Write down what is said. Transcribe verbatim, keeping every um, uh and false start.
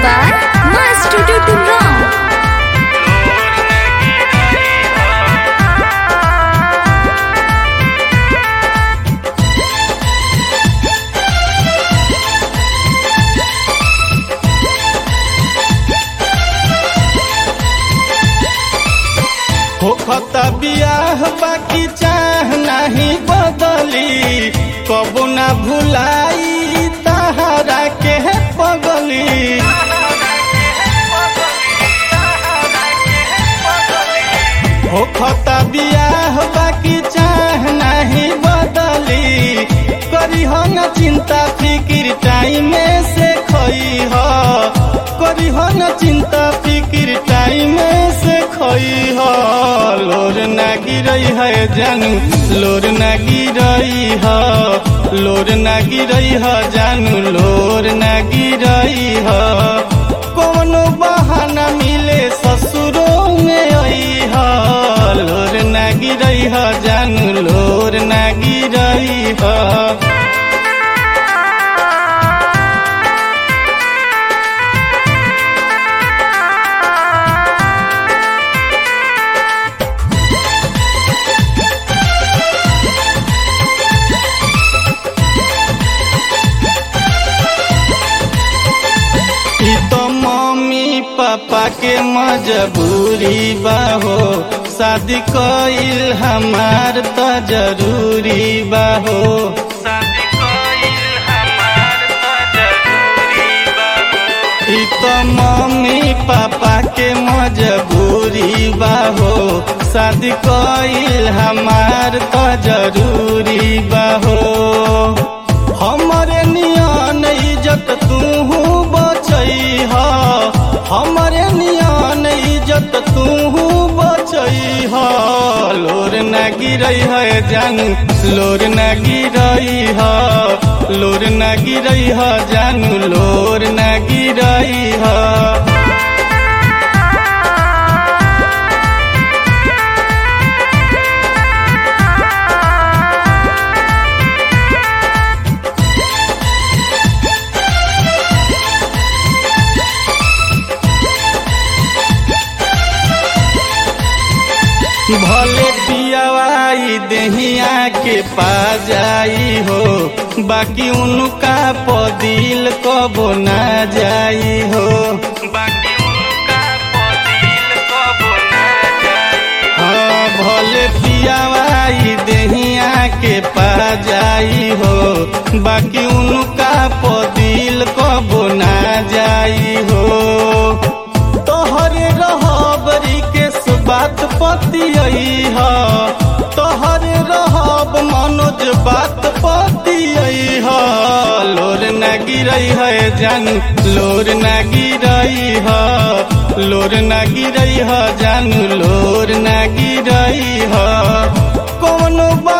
by Master Tutu Ram. होखता बियाह बाकी चाह नहीं बदली, कबो ना भुलाई तहरा के पगली। होखता बियाह बाकी चाह नहीं बदली, करी हो न चिंता फिक्र टाइम से खई हो, करी हो न चिंता फिक्र टाइम से खई हो। लोर ना गिरई है जानू, लोर ना गिरई है, लोर ना गिरई है जानू, लोर ना गिरई है। कोनो बहाना मिले ससुरों में आई है, लोर ना गिरई है जानू, लोर ना गिरई है। पापा के मजबूरी बाहो, शादी कइल हमार त जरूरी बाहो, शादी कइल हमार त जरूरी बाहो। ई तो मम्मी पापा के मजबूरी बाहो, शादी कइल हमार त जरूरी बाहो। हमरे नियन इज्जत तूहू बचई हा, हमरे नियन इज्जत तूहू बचई हा। लोर ना गिरई है जानू, लोर ना गिरई है, लोर ना गिरई है जानू, लोर ना गिरई है। भले पियावाई दहिया के पा जाई हो, बाकी उनका पदिल कबो ना जाई हो, बाकी उनका पदिल कबो ना जाई। हाँ भले पियावाई दहिया के पा जाई हो, बाकी उनका पदिल कबो ना जाई हो। तोहरे रहबरी के बात पतियई हा, तोहरे रहब मनोज बात पतियई हा। लोर ना गिरई है जानू, लोर ना गिरई है, लोर ना गिरई है जानू, लोर ना गिरई है। कोनो